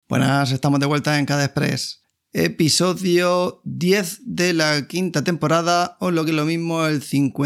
Buenas, estamos de vuelta en CADExpress. Episodio 10 de la quinta temporada, o lo que es lo mismo, el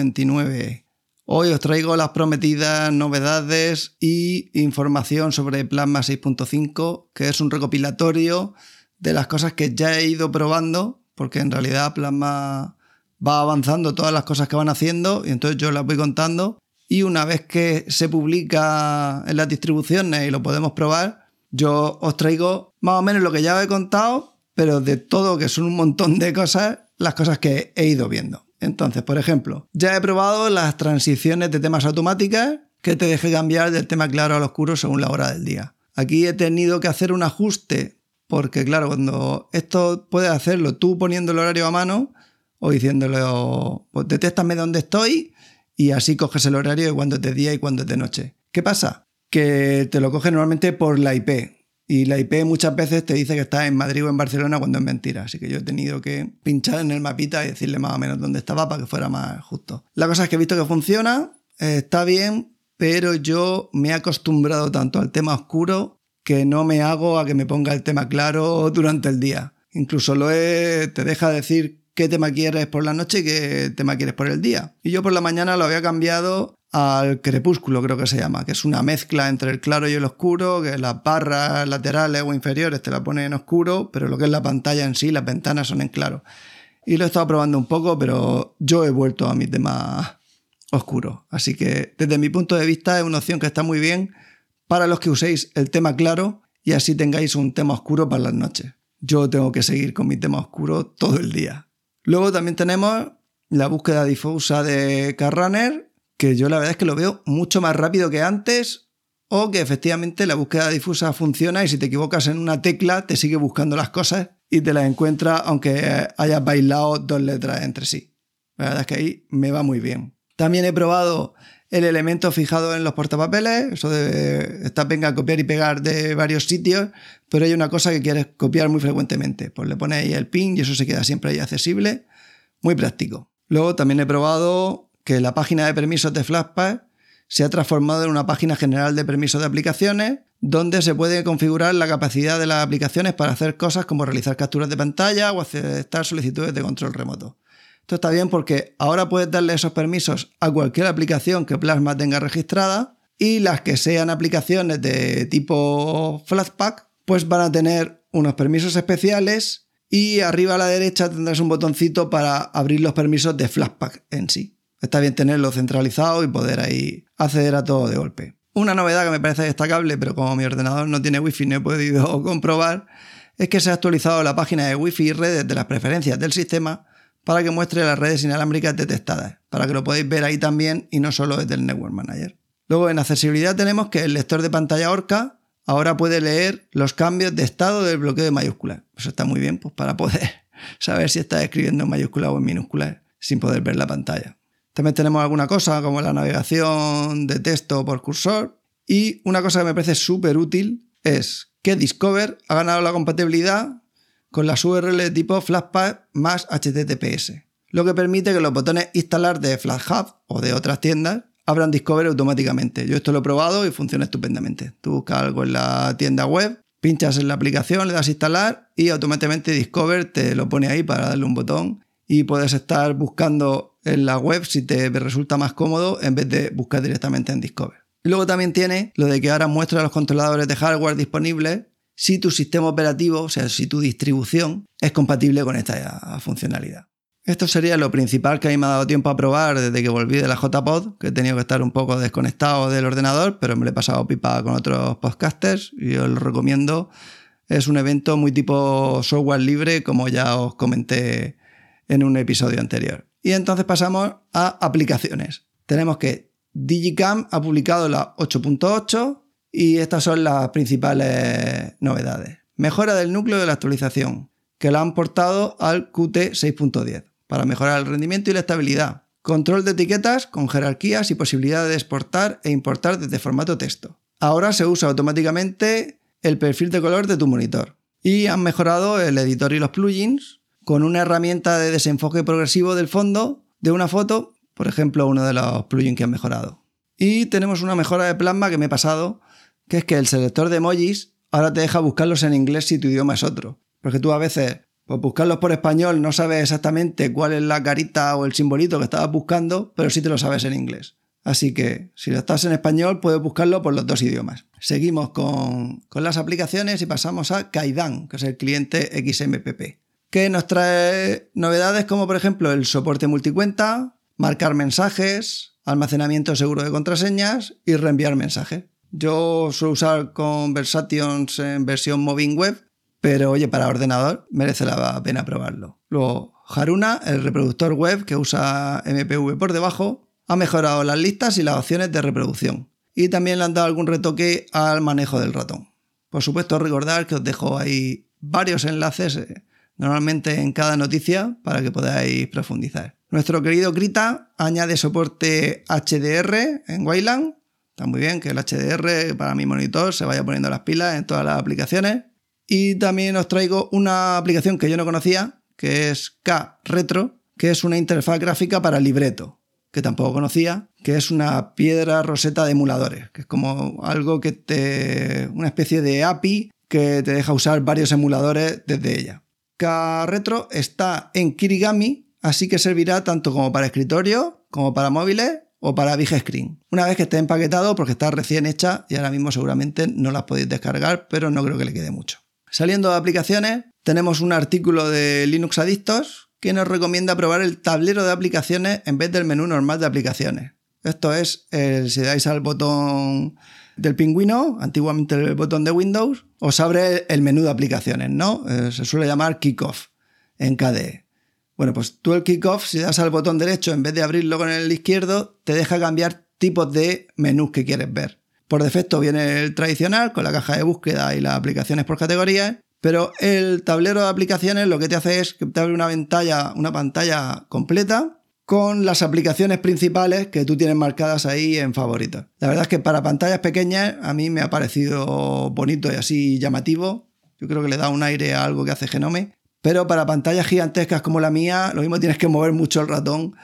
59. Hoy os traigo las prometidas novedades y información sobre Plasma 6.5, que es un recopilatorio de las cosas que ya he ido probando, porque en realidad Plasma va avanzando todas las cosas que van haciendo y entonces yo las voy contando, y una vez que se publica en las distribuciones y lo podemos probar, yo os traigo más o menos lo que ya os he contado, pero de todo, que son un montón de cosas, las cosas que he ido viendo. Entonces, por ejemplo, ya he probado las transiciones de temas automáticas que te deje cambiar del tema claro al oscuro según la hora del día. Aquí he tenido que hacer un ajuste porque, claro, cuando esto puedes hacerlo tú poniendo el horario a mano o diciéndole, pues detéctame dónde estoy y así coges el horario de cuándo es de día y cuándo es de noche. ¿Qué pasa? Que te lo coge normalmente por la IP. Y la IP muchas veces te dice que estás en Madrid o en Barcelona cuando es mentira. Así que yo he tenido que pinchar en el mapita y decirle más o menos dónde estaba para que fuera más justo. La cosa es que he visto que funciona, está bien, pero yo me he acostumbrado tanto al tema oscuro que no me hago a que me ponga el tema claro durante el día. Incluso te deja decir qué tema quieres por la noche y qué tema quieres por el día. Y yo por la mañana lo había cambiado al crepúsculo, creo que se llama, que es una mezcla entre el claro y el oscuro, que las barras laterales o inferiores te la ponen en oscuro, pero lo que es la pantalla en sí, las ventanas son en claro. Y lo he estado probando un poco, pero yo he vuelto a mi tema oscuro. Así que desde mi punto de vista es una opción que está muy bien para los que uséis el tema claro y así tengáis un tema oscuro para las noches. Yo tengo que seguir con mi tema oscuro todo el día. Luego también tenemos la búsqueda difusa de CarRunner, que yo la verdad es que lo veo mucho más rápido que antes, o que efectivamente la búsqueda difusa funciona y si te equivocas en una tecla te sigue buscando las cosas y te las encuentra aunque hayas bailado dos letras entre sí. La verdad es que ahí me va muy bien. También he probado el elemento fijado en los portapapeles, eso de venga a copiar y pegar de varios sitios, pero hay una cosa que quieres copiar muy frecuentemente, pues le pones ahí el pin y eso se queda siempre ahí accesible, muy práctico. Luego también he probado que la página de permisos de Flatpak se ha transformado en una página general de permisos de aplicaciones donde se puede configurar la capacidad de las aplicaciones para hacer cosas como realizar capturas de pantalla o aceptar solicitudes de control remoto. Esto está bien porque ahora puedes darle esos permisos a cualquier aplicación que Plasma tenga registrada y las que sean aplicaciones de tipo Flatpak pues van a tener unos permisos especiales y arriba a la derecha tendrás un botoncito para abrir los permisos de Flatpak en sí. Está bien tenerlo centralizado y poder ahí acceder a todo de golpe. Una novedad que me parece destacable, pero como mi ordenador no tiene wifi no he podido comprobar, es que se ha actualizado la página de wifi y redes de las preferencias del sistema para que muestre las redes inalámbricas detectadas, para que lo podáis ver ahí también y no solo desde el Network Manager. Luego en accesibilidad tenemos que el lector de pantalla Orca ahora puede leer los cambios de estado del bloqueo de mayúsculas. Eso está muy bien pues para poder saber si estás escribiendo en mayúsculas o en minúsculas sin poder ver la pantalla. También tenemos alguna cosa como la navegación de texto por cursor y una cosa que me parece súper útil es que Discover ha ganado la compatibilidad con las URL de tipo Flatpak más HTTPS, lo que permite que los botones instalar de FlatHub o de otras tiendas abran Discover automáticamente. Yo esto lo he probado y funciona estupendamente. Tú buscas algo en la tienda web, pinchas en la aplicación, le das a instalar y automáticamente Discover te lo pone ahí para darle un botón y puedes estar buscando en la web si te resulta más cómodo en vez de buscar directamente en Discover. Y luego también tiene lo de que ahora muestra los controladores de hardware disponibles si tu sistema operativo, o sea, si tu distribución es compatible con esta funcionalidad. Esto sería lo principal que a mí me ha dado tiempo a probar desde que volví de la JPod, que he tenido que estar un poco desconectado del ordenador, pero me lo he pasado pipa con otros podcasters y os lo recomiendo. Es un evento muy tipo software libre, como ya os comenté en un episodio anterior. Y entonces pasamos a aplicaciones. Tenemos que Digicam ha publicado la 8.8 y estas son las principales novedades. Mejora del núcleo de la actualización, que la han portado al Qt 6.10 para mejorar el rendimiento y la estabilidad. Control de etiquetas con jerarquías y posibilidad de exportar e importar desde formato texto. Ahora se usa automáticamente el perfil de color de tu monitor. Y han mejorado el editor y los plugins con una herramienta de desenfoque progresivo del fondo de una foto, por ejemplo, uno de los plugins que han mejorado. Y tenemos una mejora de Plasma que me he pasado, que es que el selector de emojis ahora te deja buscarlos en inglés si tu idioma es otro. Porque tú a veces, pues buscarlos por español no sabes exactamente cuál es la carita o el simbolito que estabas buscando, pero sí te lo sabes en inglés. Así que si lo estás en español puedes buscarlo por los dos idiomas. Seguimos con las aplicaciones y pasamos a Kaidan, que es el cliente XMPP, que nos trae novedades como por ejemplo el soporte multicuenta, marcar mensajes, almacenamiento seguro de contraseñas y reenviar mensajes. Yo suelo usar Conversations en versión Moving Web, pero oye, para ordenador merece la pena probarlo. Luego, Haruna, el reproductor web que usa MPV por debajo, ha mejorado las listas y las opciones de reproducción. Y también le han dado algún retoque al manejo del ratón. Por supuesto, recordad que os dejo ahí varios enlaces, normalmente en cada noticia, para que podáis profundizar. Nuestro querido Krita añade soporte HDR en Wayland. Está muy bien que el HDR para mi monitor se vaya poniendo las pilas en todas las aplicaciones. Y también os traigo una aplicación que yo no conocía, que es K-Retro, que es una interfaz gráfica para libreto, que tampoco conocía, que es una piedra roseta de emuladores, que es como algo una especie de API que te deja usar varios emuladores desde ella. K-Retro está en Kirigami, así que servirá tanto como para escritorio, como para móviles o para Big Screen. Una vez que esté empaquetado, porque está recién hecha y ahora mismo seguramente no las podéis descargar, pero no creo que le quede mucho. Saliendo de aplicaciones, tenemos un artículo de Linux Adictos que nos recomienda probar el tablero de aplicaciones en vez del menú normal de aplicaciones. Esto es, si dais al botón del pingüino, antiguamente el botón de Windows, os abre el menú de aplicaciones, ¿no? Se suele llamar Kickoff en KDE. Bueno, pues tú el Kickoff, si das al botón derecho en vez de abrirlo con el izquierdo, te deja cambiar tipos de menús que quieres ver. Por defecto viene el tradicional, con la caja de búsqueda y las aplicaciones por categorías, pero el tablero de aplicaciones lo que te hace es que te abre una pantalla completa con las aplicaciones principales que tú tienes marcadas ahí en favoritos. La verdad es que para pantallas pequeñas a mí me ha parecido bonito y así llamativo. Yo creo que le da un aire a algo que hace Genome. Pero para pantallas gigantescas como la mía, lo mismo tienes que mover mucho el ratón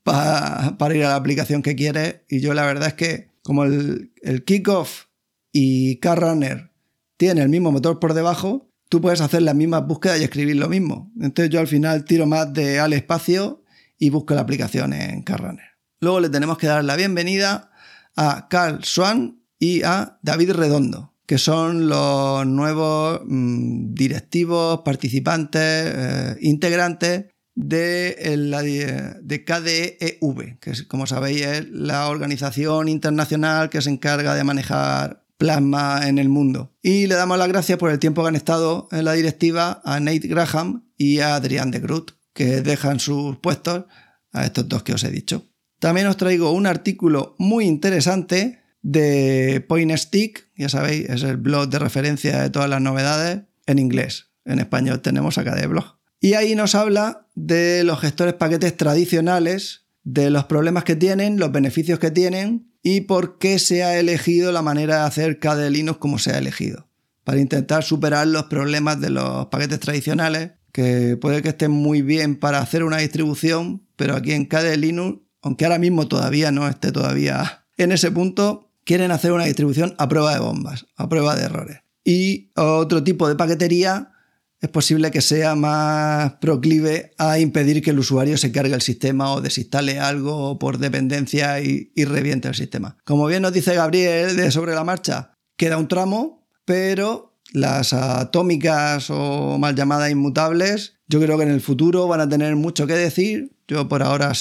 para ir a la aplicación que quieres. Y yo la verdad es que como el Kickoff y KRunner tienen el mismo motor por debajo, tú puedes hacer las mismas búsquedas y escribir lo mismo. Entonces yo al final tiro más de al espacio y busco la aplicación en KRunner. Luego le tenemos que dar la bienvenida a Carl Swan y a David Redondo, que son los nuevos directivos, participantes, integrantes de KDEV, que como sabéis es la organización internacional que se encarga de manejar Plasma en el mundo. Y le damos las gracias por el tiempo que han estado en la directiva a Nate Graham y a Adrian de Groot, que dejan sus puestos a estos dos que os he dicho. También os traigo un artículo muy interesante de Point Stick, ya sabéis, es el blog de referencia de todas las novedades en inglés. En español tenemos acá de blog. Y ahí nos habla de los gestores paquetes tradicionales, de los problemas que tienen, los beneficios que tienen y por qué se ha elegido la manera de hacer KDE Linux como se ha elegido, para intentar superar los problemas de los paquetes tradicionales, que puede que estén muy bien para hacer una distribución, pero aquí en KDE Linux, aunque ahora mismo todavía no esté todavía en ese punto, quieren hacer una distribución a prueba de bombas, a prueba de errores. Y otro tipo de paquetería es posible que sea más proclive a impedir que el usuario se cargue el sistema o desinstale algo por dependencia y reviente el sistema. Como bien nos dice Gabriel de Sobre la Marcha, queda un tramo, pero las atómicas o mal llamadas inmutables, yo creo que en el futuro van a tener mucho que decir. Yo por ahora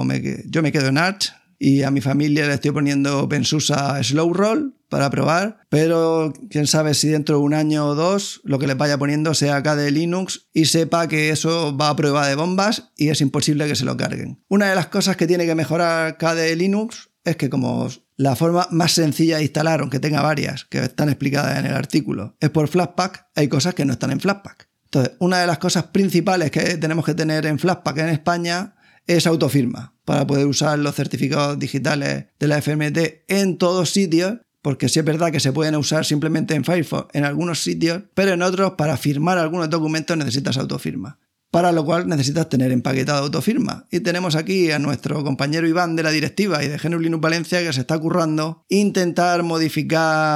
yo me quedo en Arch y a mi familia le estoy poniendo OpenSUSE Slow Roll para probar, pero quién sabe si dentro de un año o dos lo que les vaya poniendo sea KDE Linux y sepa que eso va a prueba de bombas y es imposible que se lo carguen. Una de las cosas que tiene que mejorar KDE Linux es que como la forma más sencilla de instalar, aunque tenga varias, que están explicadas en el artículo, es por Flatpak, hay cosas que no están en Flatpak. Entonces, una de las cosas principales que tenemos que tener en Flatpak en España es autofirma, para poder usar los certificados digitales de la FMT en todos sitios, porque sí es verdad que se pueden usar simplemente en Firefox en algunos sitios, pero en otros para firmar algunos documentos necesitas autofirma, para lo cual necesitas tener empaquetado autofirma. Y tenemos aquí a nuestro compañero Iván de la directiva y de GNU Linux Valencia que se está currando intentar modificar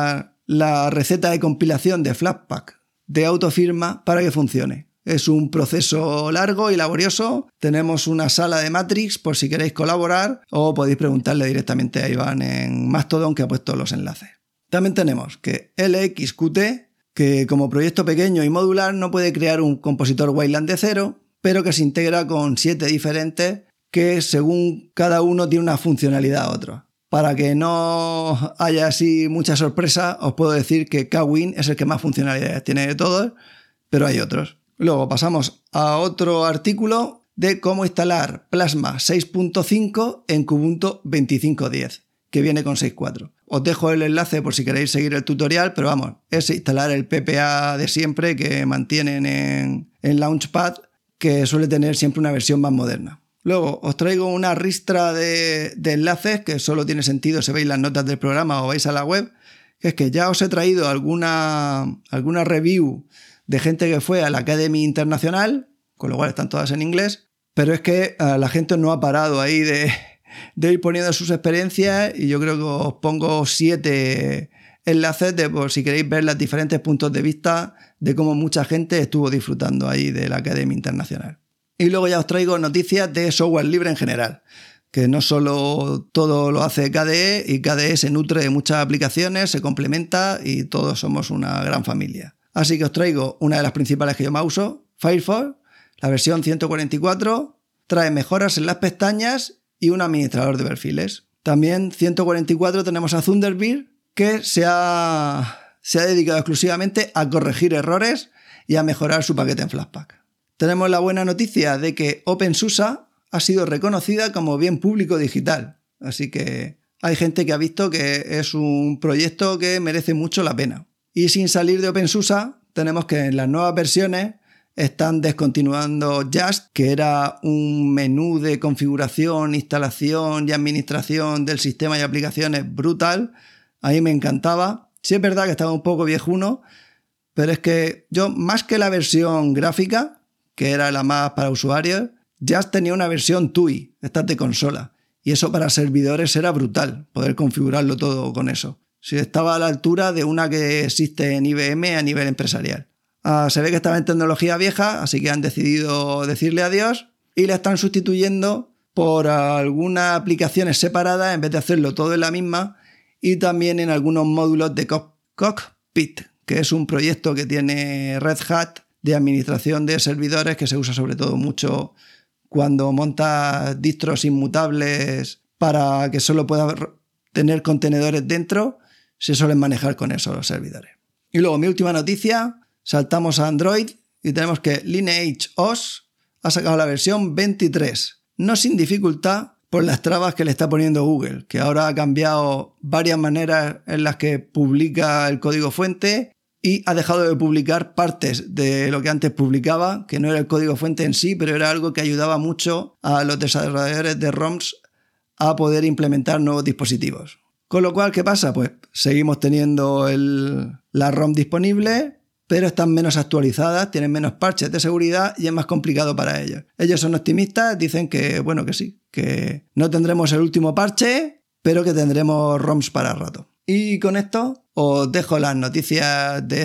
la receta de compilación de Flatpak de autofirma para que funcione. Es un proceso largo y laborioso. Tenemos una sala de Matrix por si queréis colaborar o podéis preguntarle directamente a Iván en Mastodon, que ha puesto los enlaces. También tenemos que LXQT, que como proyecto pequeño y modular no puede crear un compositor Wayland de cero, pero que se integra con 7 diferentes que según cada uno tiene una funcionalidad a otra. Para que no haya así mucha sorpresa, os puedo decir que Kwin es el que más funcionalidades tiene de todos, pero hay otros. Luego pasamos a otro artículo de cómo instalar Plasma 6.5 en Kubuntu 25.10, que viene con 6.4. Os dejo el enlace por si queréis seguir el tutorial, pero vamos, es instalar el PPA de siempre que mantienen en Launchpad, que suele tener siempre una versión más moderna. Luego os traigo una ristra de enlaces que solo tiene sentido si veis las notas del programa o vais a la web, que es que ya os he traído alguna review de gente que fue a la Academy Internacional, con lo cual están todas en inglés, pero es que la gente no ha parado ahí de ir poniendo sus experiencias y yo creo que os pongo 7 enlaces por si queréis ver los diferentes puntos de vista de cómo mucha gente estuvo disfrutando ahí de la Academia Internacional. Y luego ya os traigo noticias de software libre en general, que no solo todo lo hace KDE, y KDE se nutre de muchas aplicaciones, se complementa y todos somos una gran familia. Así que os traigo una de las principales que yo más uso, Firefox, la versión 144, trae mejoras en las pestañas y un administrador de perfiles. También 144 tenemos a Thunderbird, que se ha dedicado exclusivamente a corregir errores y a mejorar su paquete en Flatpak. Tenemos la buena noticia de que OpenSUSE ha sido reconocida como bien público digital, así que hay gente que ha visto que es un proyecto que merece mucho la pena. Y sin salir de OpenSUSE, tenemos que en las nuevas versiones están descontinuando Just, que era un menú de configuración, instalación y administración del sistema y aplicaciones brutal. A mí me encantaba. Sí es verdad que estaba un poco viejuno, pero es que yo, más que la versión gráfica, que era la más para usuarios, Just tenía una versión TUI, estas de consola, y eso para servidores era brutal, poder configurarlo todo con eso. Si estaba a la altura de una que existe en IBM a nivel empresarial. Se ve que estaba en tecnología vieja, así que han decidido decirle adiós y la están sustituyendo por algunas aplicaciones separadas en vez de hacerlo todo en la misma, y también en algunos módulos de Cockpit, que es un proyecto que tiene Red Hat de administración de servidores que se usa sobre todo mucho cuando montas distros inmutables para que solo puedas tener contenedores dentro, se suelen manejar con eso los servidores. Y luego mi última noticia, saltamos a Android y tenemos que Lineage OS ha sacado la versión 23, no sin dificultad por las trabas que le está poniendo Google, que ahora ha cambiado varias maneras en las que publica el código fuente y ha dejado de publicar partes de lo que antes publicaba, que no era el código fuente en sí, pero era algo que ayudaba mucho a los desarrolladores de ROMs a poder implementar nuevos dispositivos. Con lo cual, ¿qué pasa? Pues seguimos teniendo la ROM disponible, pero están menos actualizadas, tienen menos parches de seguridad y es más complicado para ellos. Ellos son optimistas, dicen que, bueno, que sí, que no tendremos el último parche, pero que tendremos ROMs para rato. Y con esto os dejo las noticias de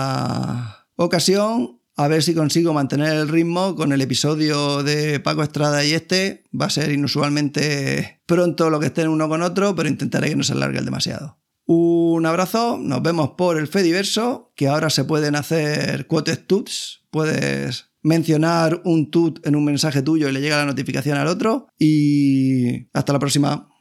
esta ocasión, a ver si consigo mantener el ritmo con el episodio de Paco Estrada y este. Va a ser inusualmente pronto lo que estén uno con otro, pero intentaré que no se alargue demasiado. Un abrazo, nos vemos por el Fediverso, que ahora se pueden hacer quoted tuts, puedes mencionar un tut en un mensaje tuyo y le llega la notificación al otro, y hasta la próxima.